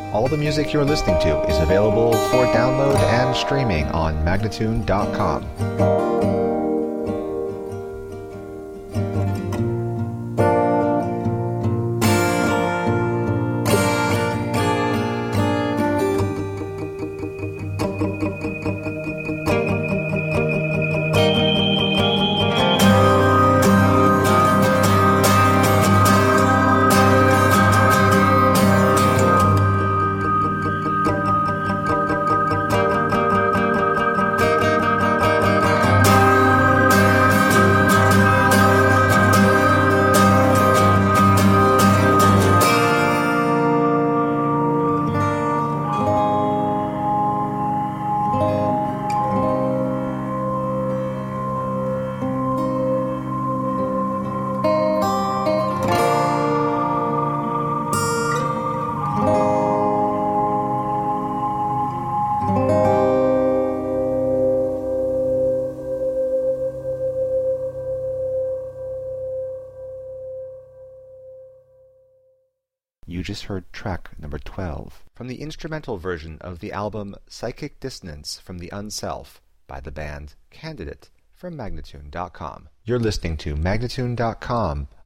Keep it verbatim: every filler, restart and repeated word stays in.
All the music you're listening to is available for download and streaming on Magnatune dot com. You just heard track number twelve from the instrumental version of the album Psychic Dissonance from the Unself by the band Candidate from Magnatune dot com. You're listening to Magnatune dot com,